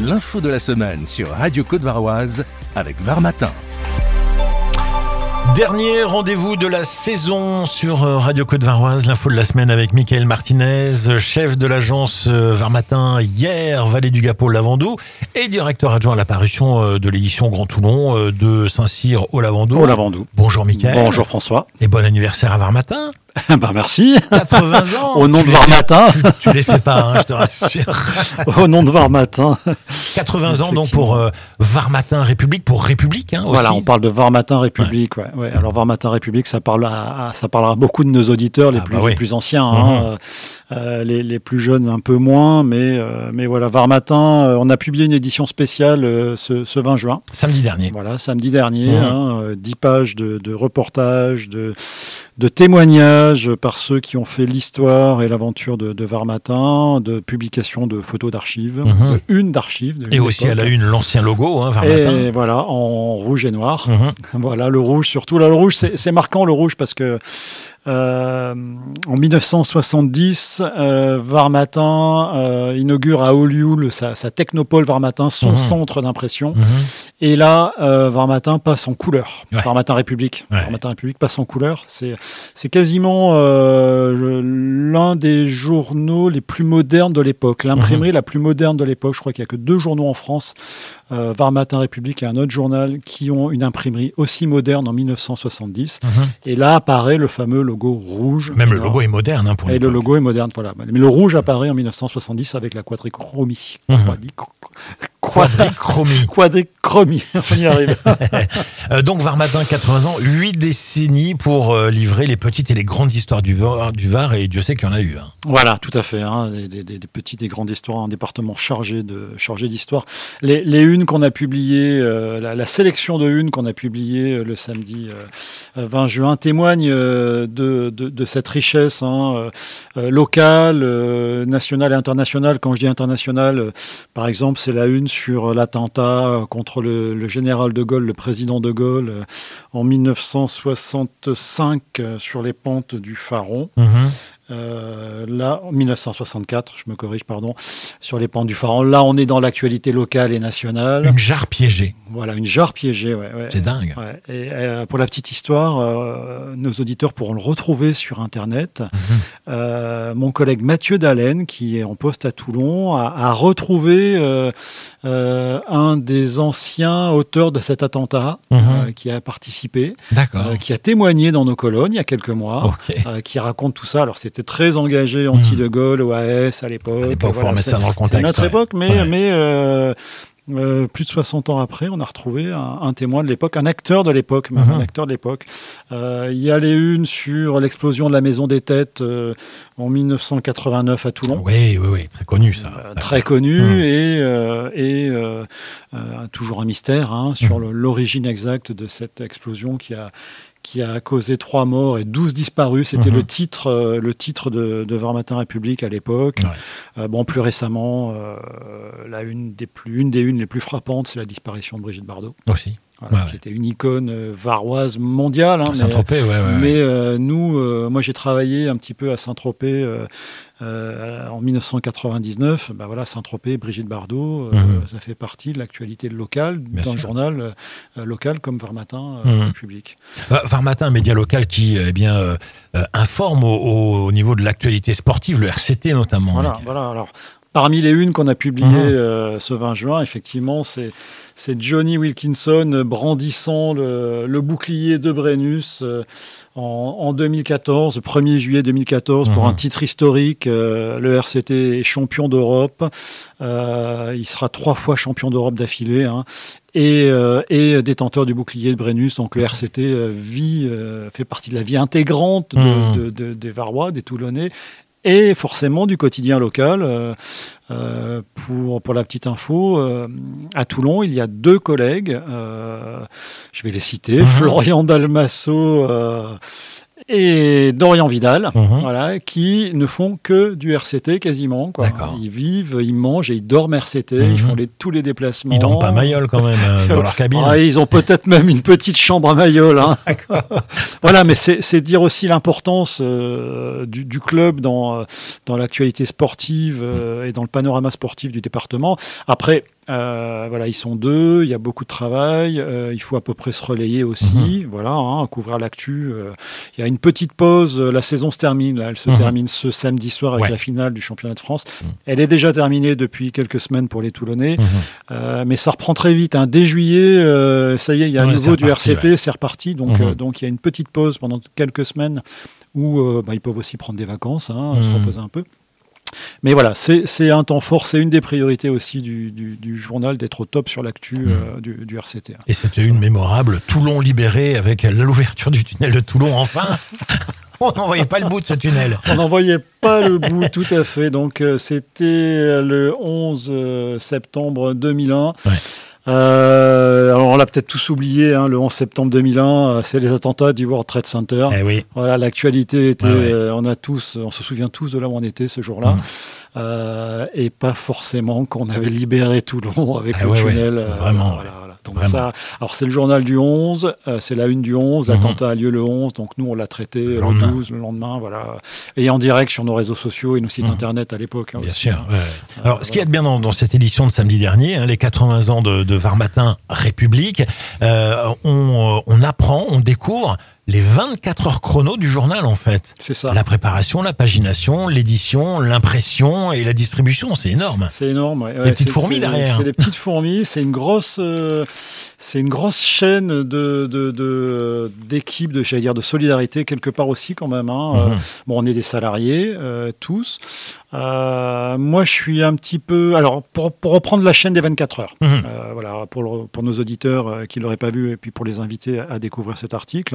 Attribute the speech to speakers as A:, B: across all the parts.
A: L'info de la semaine sur Radio Côte-Varoise avec Var Matin.
B: Dernier rendez-vous de la saison sur Radio Côte-Varoise, l'info de la semaine avec Michael Martinez, chef de l'agence Var Matin hier, Vallée du Gap au Lavandou, et directeur adjoint à la parution de l'édition Grand Toulon de Saint-Cyr au Lavandou.
C: Au Lavandou.
B: Bonjour Michael.
C: Bonjour François.
B: Et bon anniversaire à Var Matin.
C: Merci.
B: 80 ans.
C: Au nom de Var Matin.
B: Tu les fais pas, je te rassure.
C: Au nom de Var Matin.
B: 80 ans donc pour Var Matin République, pour République aussi.
C: Voilà, on parle de Var Matin République. Ouais. Alors Var Matin République, ça parlera à beaucoup de nos auditeurs, les plus anciens, les plus jeunes un peu moins, mais voilà, Var Matin, on a publié une édition spéciale ce 20 juin.
B: Samedi dernier.
C: Voilà, samedi dernier, 10 pages de reportages, de témoignages par ceux qui ont fait l'histoire et l'aventure de Var Matin, de publication de photos d'archives, une d'archives.
B: Et aussi à la une, l'ancien logo, Var Matin.
C: Et voilà, en rouge et noir. Voilà, le rouge surtout. Là, le rouge, c'est marquant le rouge parce que en 1970, Var Matin inaugure à Olioul sa technopole Var Matin, son centre d'impression. Et là, Var Matin passe en couleur. Var Matin République. Var Matin République passe en couleur. C'est quasiment l'un des journaux les plus modernes de l'époque. L'imprimerie la plus moderne de l'époque. Je crois qu'il n'y a que 2 journaux en France, Var Matin République et un autre journal, qui ont une imprimerie aussi moderne en 1970. Et là apparaît le fameux logo rouge.
B: Même le logo est moderne pour l'époque.
C: Et le logo est moderne, voilà. Mais le rouge apparaît en 1970 avec la quadrichromie. Quadrichromie, on y arrive.
B: Donc Var Matin, 80 ans, 8 décennies pour livrer les petites et les grandes histoires du Var, et Dieu sait qu'il y en a eu.
C: Voilà, tout à fait. Des petites et grandes histoires, un département chargé d'histoire. Les unes qu'on a publiées, la sélection de unes qu'on a publiées le samedi 20 juin témoigne de cette richesse locale, nationale et internationale. Quand je dis internationale, par exemple, c'est la une sur l'attentat contre le général de Gaulle, le président de Gaulle, en 1965 sur les pentes du Faron. Là, en 1964, je me corrige, pardon, sur les pentes du Faron. Là, on est dans l'actualité locale et nationale.
B: Une jarre piégée.
C: Voilà, une jarre piégée, ouais.
B: C'est dingue.
C: Ouais. Et pour la petite histoire, nos auditeurs pourront le retrouver sur Internet. Mon collègue Mathieu Dallène, qui est en poste à Toulon, a retrouvé un des anciens auteurs de cet attentat qui a participé, qui a témoigné dans nos colonnes il y a quelques mois, qui raconte tout ça. Alors, c'était très engagé anti-De Gaulle, OAS à l'époque.
B: À l'époque, il faut remettre ça dans le contexte.
C: C'est notre époque, mais plus de 60 ans après, on a retrouvé un témoin de l'époque, un acteur de l'époque. Il y a les unes sur l'explosion de la Maison des Têtes en 1989 à Toulon.
B: Oui, très connu ça.
C: Très connu et toujours un mystère sur l'origine exacte de cette explosion qui a causé 3 morts et 12 disparus. C'était le titre de Var Matin République à l'époque. Plus récemment, une des unes les plus frappantes, c'est la disparition de Brigitte Bardot.
B: Aussi.
C: Qui était une icône varoise mondiale.
B: Saint-Tropez,
C: moi j'ai travaillé un petit peu à Saint-Tropez en 1999. Saint-Tropez, Brigitte Bardot, ça fait partie de l'actualité locale d'un journal local comme Var Matin République.
B: Var Matin, un média local qui informe au niveau de l'actualité sportive, le RCT notamment.
C: Voilà. Alors, parmi les unes qu'on a publiées ce 20 juin, effectivement, c'est Johnny Wilkinson brandissant le bouclier de Brennus en 2014, le 1er juillet 2014, pour un titre historique. Le RCT est champion d'Europe. Il sera 3 fois champion d'Europe d'affilée. Et détenteur du bouclier de Brennus. Donc le RCT fait partie de la vie intégrante des Varois, des Toulonnais, et forcément du quotidien local. Pour la petite info, à Toulon, il y a 2 collègues, je vais les citer, Florian Dalmasso et Dorian Vidal, qui ne font que du RCT quasiment. Ils vivent, ils mangent et ils dorment RCT, ils font tous les déplacements.
B: Ils dorment pas à Mayol quand même, dans leur cabine.
C: Ils ont peut-être même une petite chambre à Mayol. Voilà, mais c'est dire aussi l'importance du club dans l'actualité sportive et dans le panorama sportif du département. Après, Voilà, ils sont 2, il y a beaucoup de travail, il faut à peu près se relayer aussi, voilà, couvrir l'actu. Il y a une petite pause, la saison se termine, là, elle se termine ce samedi soir avec la finale du championnat de France. Elle est déjà terminée depuis quelques semaines pour les Toulonnais, mais ça reprend très vite. Dès juillet, ça y est, il y a à nouveau du RCT, c'est reparti, donc il y a une petite pause pendant quelques semaines où ils peuvent aussi prendre des vacances, se reposer un peu. Mais voilà, c'est un temps fort, c'est une des priorités aussi du journal d'être au top sur l'actu du RCT.
B: Et c'était une mémorable Toulon libéré avec l'ouverture du tunnel de Toulon, enfin. On n'en voyait pas le bout de ce tunnel.
C: On n'en voyait pas le bout, tout à fait. Donc c'était le 11 septembre 2001. Ouais. Alors on l'a peut-être tous oublié, le 11 septembre 2001, c'est les attentats du World Trade Center.
B: Eh oui.
C: Voilà, l'actualité était, on se souvient tous de là où on était ce jour-là, et pas forcément qu'on avait libéré Toulon avec le tunnel.
B: Vraiment.
C: Voilà. Donc ça, alors c'est le journal du 11, c'est la une du 11, l'attentat a lieu le 11, donc nous on l'a traité le 12, le lendemain, voilà. Et en direct sur nos réseaux sociaux et nos sites internet à l'époque.
B: Bien sûr. Ouais. Alors ce qu'il y a de bien dans cette édition de samedi dernier, les 80 ans de Varmatin République, on apprend, on découvre les 24 heures chrono du journal, en fait.
C: C'est ça.
B: La préparation, la pagination, l'édition, l'impression et la distribution, c'est énorme.
C: C'est énorme, ouais.
B: Des petites fourmis derrière.
C: C'est des petites fourmis, c'est une grosse chaîne d'équipes, de solidarité, quelque part aussi, quand même. Bon, on est des salariés, tous. Moi, je suis un petit peu... Alors, pour reprendre la chaîne des 24 heures, voilà, pour nos auditeurs qui ne l'auraient pas vu, et puis pour les inviter à découvrir cet article,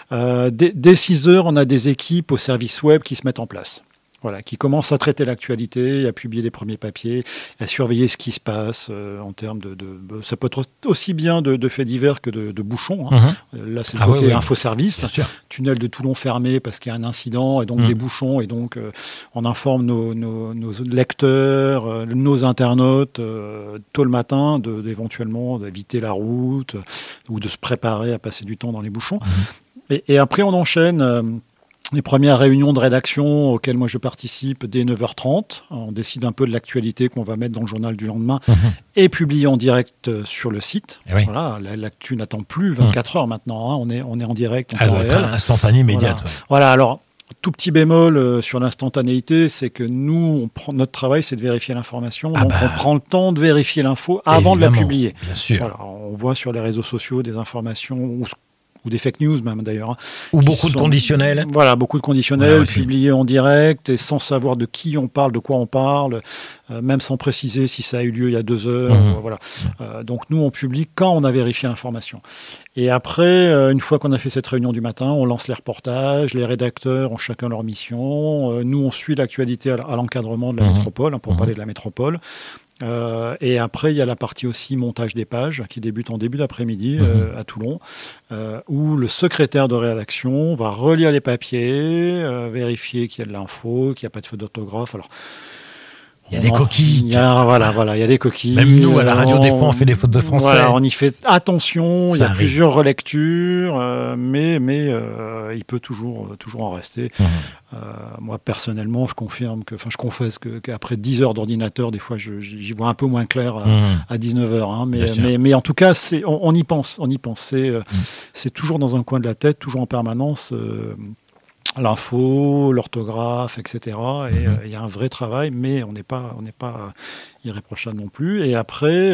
C: dès 6 heures, on a des équipes au service web qui se mettent en place. Voilà, qui commencent à traiter l'actualité, à publier les premiers papiers, à surveiller ce qui se passe en termes ça peut être aussi bien de faits divers que de bouchons. Là, c'est le côté infoservice. Tunnel de Toulon fermé parce qu'il y a un incident et donc des bouchons. Et donc, on informe nos lecteurs, nos internautes tôt le matin éventuellement d'éviter la route ou de se préparer à passer du temps dans les bouchons. Et après, on enchaîne... les premières réunions de rédaction auxquelles moi je participe dès 9h30. On décide un peu de l'actualité qu'on va mettre dans le journal du lendemain et publier en direct sur le site. Voilà, l'actu n'attend plus 24 heures maintenant. On est en direct.
B: Elle doit être instantanée, immédiate.
C: Voilà, alors, tout petit bémol sur l'instantanéité, c'est que nous, notre travail, c'est de vérifier l'information. Donc, on prend le temps de vérifier l'info avant de la publier.
B: Bien sûr.
C: Voilà, on voit sur les réseaux sociaux des informations ou des fake news même d'ailleurs.
B: Ou beaucoup de conditionnels.
C: Voilà, beaucoup de conditionnels publiés en direct et sans savoir de qui on parle, de quoi on parle, même sans préciser si ça a eu lieu il y a 2 heures. Voilà. Donc nous, on publie quand on a vérifié l'information. Et après, une fois qu'on a fait cette réunion du matin, on lance les reportages, les rédacteurs ont chacun leur mission. Nous, on suit l'actualité à l'encadrement de la métropole, pour parler de la métropole. Et après, il y a la partie aussi montage des pages qui débute en début d'après-midi à Toulon, où le secrétaire de rédaction va relire les papiers, vérifier qu'il y a de l'info, qu'il n'y a pas de faute d'orthographe. Alors,
B: il y a des coquilles.
C: Il y a des coquilles.
B: Même nous, à la radio, des fois, on fait des fautes de français.
C: Voilà, on y fait attention. Il y a plusieurs relectures, mais il peut toujours en rester. Moi, personnellement, je confesse qu'après 10 heures d'ordinateur, des fois, j'y vois un peu moins clair à 19 heures. Mais en tout cas, on y pense. C'est toujours dans un coin de la tête, toujours en permanence. L'info, l'orthographe, etc. Et il y a un vrai travail, mais on n'est pas irréprochable non plus. Et après,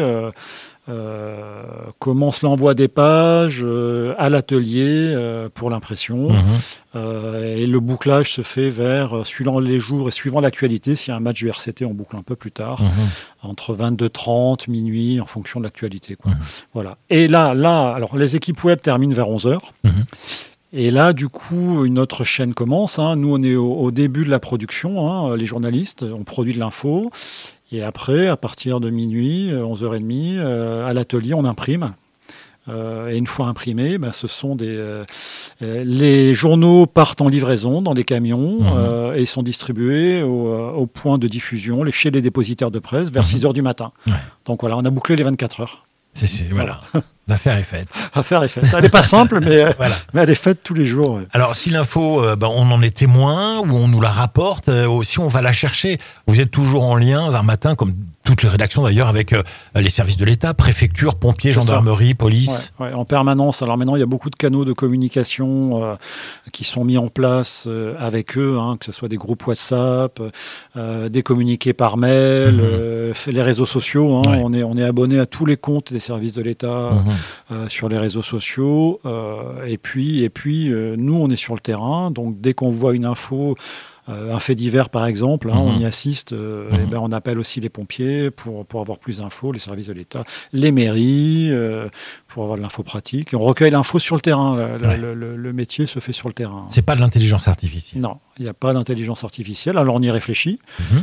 C: commence l'envoi des pages à l'atelier pour l'impression. Et le bouclage se fait suivant les jours et suivant l'actualité. S'il y a un match du RCT, on boucle un peu plus tard, entre 22h30, minuit, en fonction de l'actualité. Voilà. Et là, alors les équipes web terminent vers 11h. Et là, du coup, une autre chaîne commence. Nous, on est au début de la production, les journalistes, on produit de l'info. Et après, à partir de minuit, 11h30, à l'atelier, on imprime. Et une fois imprimés, ce sont les journaux partent en livraison dans des camions et sont distribués au point de diffusion, chez les dépositaires de presse, vers 6h du matin. Donc voilà, on a bouclé les 24 heures.
B: Voilà. L'affaire est faite.
C: L'affaire est faite. Elle n'est pas simple, mais,
B: Voilà.
C: mais elle est faite tous les jours. Ouais.
B: Alors, si l'info, on en est témoin ou on nous la rapporte, si on va la chercher, vous êtes toujours en lien, Varmatin, comme toutes les rédactions d'ailleurs, avec les services de l'État, préfecture, pompiers, gendarmerie, police.
C: Ouais, en permanence. Alors maintenant, il y a beaucoup de canaux de communication qui sont mis en place avec eux, que ce soit des groupes WhatsApp, des communiqués par mail, les réseaux sociaux.
B: Ouais.
C: On est abonné à tous les comptes des services de l'État sur les réseaux sociaux. Et puis nous, on est sur le terrain. Donc dès qu'on voit une info, un fait divers par exemple, on y assiste, et on appelle aussi les pompiers pour avoir plus d'infos, les services de l'État, les mairies, pour avoir de l'info pratique. Et on recueille l'info sur le terrain, le métier se fait sur le terrain.
B: C'est pas de l'intelligence artificielle.
C: Non, il n'y a pas d'intelligence artificielle, alors on y réfléchit.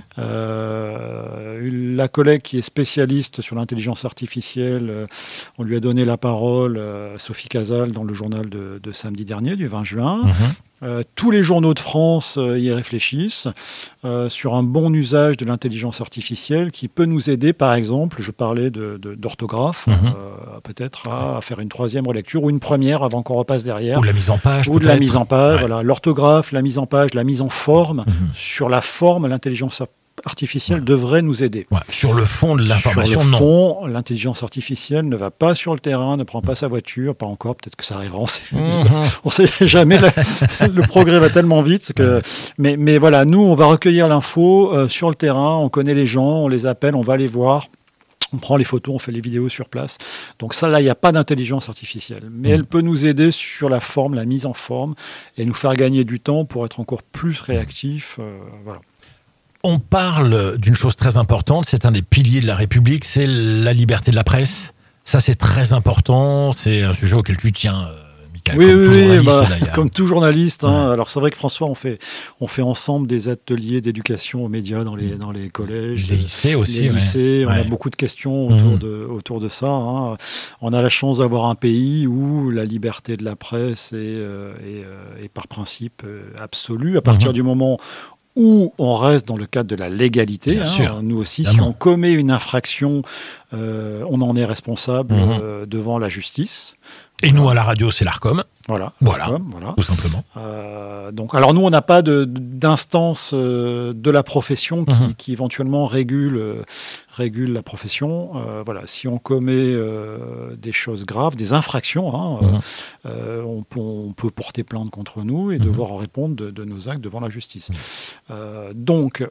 C: La collègue qui est spécialiste sur l'intelligence artificielle, on lui a donné la parole, Sophie Casal, dans le journal de samedi dernier, du 20 juin. Tous les journaux de France y réfléchissent sur un bon usage de l'intelligence artificielle qui peut nous aider, par exemple, je parlais d'orthographe, peut-être à faire une troisième relecture ou une première avant qu'on repasse derrière.
B: Ou de la mise en page,
C: ou de la mise en page,
B: Ouais.
C: voilà. L'orthographe, la mise en page, la mise en forme. Sur la forme, l'intelligence artificielle devrait nous aider.
B: Ouais. Sur le fond de l'information,
C: Sur le
B: non.
C: fond, l'intelligence artificielle ne va pas sur le terrain, ne prend pas sa voiture, pas encore, peut-être que ça arrivera, on sait jamais, le progrès va tellement vite que... Mais voilà, nous, on va recueillir l'info sur le terrain, on connaît les gens, on les appelle, on va les voir. On prend les photos, on fait les vidéos sur place. Donc ça, là, il n'y a pas d'intelligence artificielle. Mais elle peut nous aider sur la forme, la mise en forme, et nous faire gagner du temps pour être encore plus réactifs. Voilà.
B: On parle d'une chose très importante, c'est un des piliers de la République, c'est la liberté de la presse. Ça, c'est très important, c'est un sujet auquel tu tiens, Michael,
C: comme tout journaliste. Alors c'est vrai que François, on fait ensemble des ateliers d'éducation aux médias dans les collèges,
B: les lycées aussi.
C: les lycées.
B: Ouais.
C: On a beaucoup de questions autour de ça. On a la chance d'avoir un pays où la liberté de la presse est par principe absolue. À partir du moment où on reste dans le cadre de la légalité.
B: Bien sûr.
C: Nous aussi,
B: Évidemment.
C: si on commet une infraction, on en est responsable devant la justice.
B: Et nous, à la radio, c'est l'ARCOM.
C: Voilà.
B: Tout simplement.
C: Donc, alors nous, on n'a pas d'instance de la profession qui éventuellement régule la profession. Voilà, si on commet des choses graves, des infractions, on peut porter plainte contre nous et devoir répondre de nos actes devant la justice. Donc,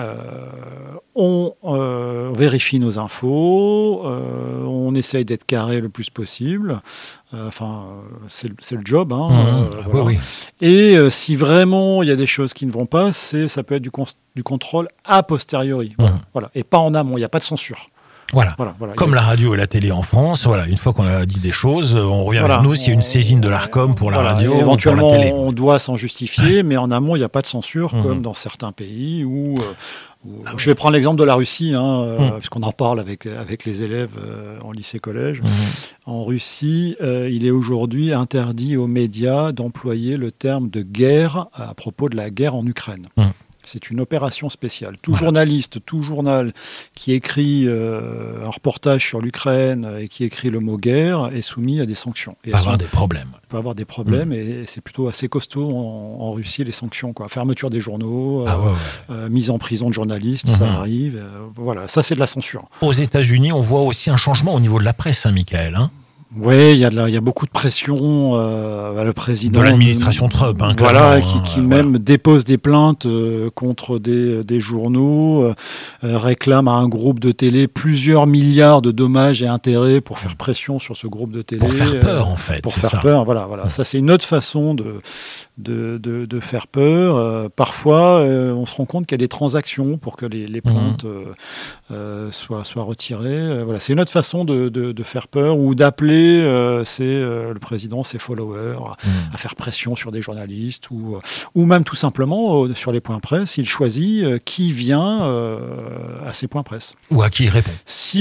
C: on vérifie nos infos, on essaye d'être carré le plus possible. C'est le job. Voilà.
B: Oui.
C: Et si vraiment il y a des choses qui ne vont pas, ça peut être du contrôle a posteriori. Voilà. Et pas en amont, il n'y a pas de censure.
B: Voilà. Comme la radio et la télé en France, voilà, une fois qu'on a dit des choses, on revient vers nous s'il y a une saisine de l'ARCOM pour la radio ou pour la télé.
C: On doit s'en justifier, mais en amont, il n'y a pas de censure, comme dans certains pays où... Je vais prendre l'exemple de la Russie, puisqu'on en parle avec les élèves en lycée-collège. En Russie, il est aujourd'hui interdit aux médias d'employer le terme de guerre à propos de la guerre en Ukraine. C'est une opération spéciale. Tout journaliste, tout journal qui écrit un reportage sur l'Ukraine et qui écrit le mot guerre est soumis à des sanctions.
B: Il peut avoir des problèmes.
C: Peut avoir des problèmes et c'est plutôt assez costaud en Russie, les sanctions. Fermeture des journaux, mise en prison de journalistes, ça arrive. Voilà, ça c'est de la censure.
B: Aux États-Unis, on voit aussi un changement au niveau de la presse, Michael.
C: Oui, il y a beaucoup de pression. Le président
B: de l'administration Trump,
C: qui même dépose des plaintes contre des journaux, réclame à un groupe de télé plusieurs milliards de dommages et intérêts pour faire pression sur ce groupe de télé.
B: Pour faire peur, en fait.
C: Pour faire peur, voilà. Ça, c'est une autre façon de faire peur. Parfois, on se rend compte qu'il y a des transactions pour que les plaintes soient retirées. Voilà, c'est une autre façon de faire peur ou d'appeler le président, ses followers, à faire pression sur des journalistes ou même tout simplement sur les points presse, il choisit qui vient à ses points presse.
B: Ou à qui il répond.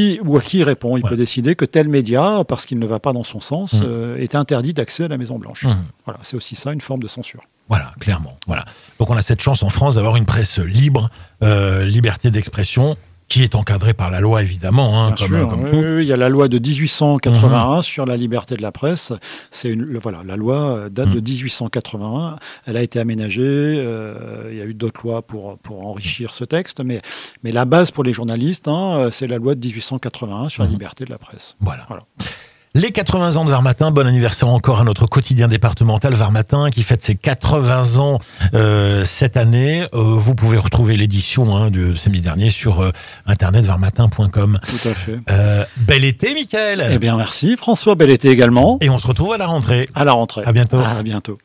C: Il peut décider que tel média, parce qu'il ne va pas dans son sens, est interdit d'accès à la Maison-Blanche. Voilà, c'est aussi ça, une forme de censure.
B: Voilà, clairement. Voilà. Donc on a cette chance en France d'avoir une presse libre, liberté d'expression, qui est encadré par la loi, évidemment, hein,
C: Bien
B: comme,
C: sûr,
B: comme
C: oui,
B: tout.
C: oui, il y a la loi de 1881 sur la liberté de la presse. Voilà, la loi date de 1881. Elle a été aménagée. Il y a eu d'autres lois pour enrichir ce texte, mais la base pour les journalistes, c'est la loi de 1881 sur la liberté de la presse.
B: Voilà. Les 80 ans de Var Matin, bon anniversaire encore à notre quotidien départemental Var Matin qui fête ses 80 ans cette année. Vous pouvez retrouver l'édition de samedi dernier sur internet varmatin.com.
C: Tout à fait.
B: Bel été, Mickaël.
C: Eh bien, merci François, bel été également.
B: Et on se retrouve à la rentrée.
C: À la rentrée.
B: À bientôt.
C: À bientôt.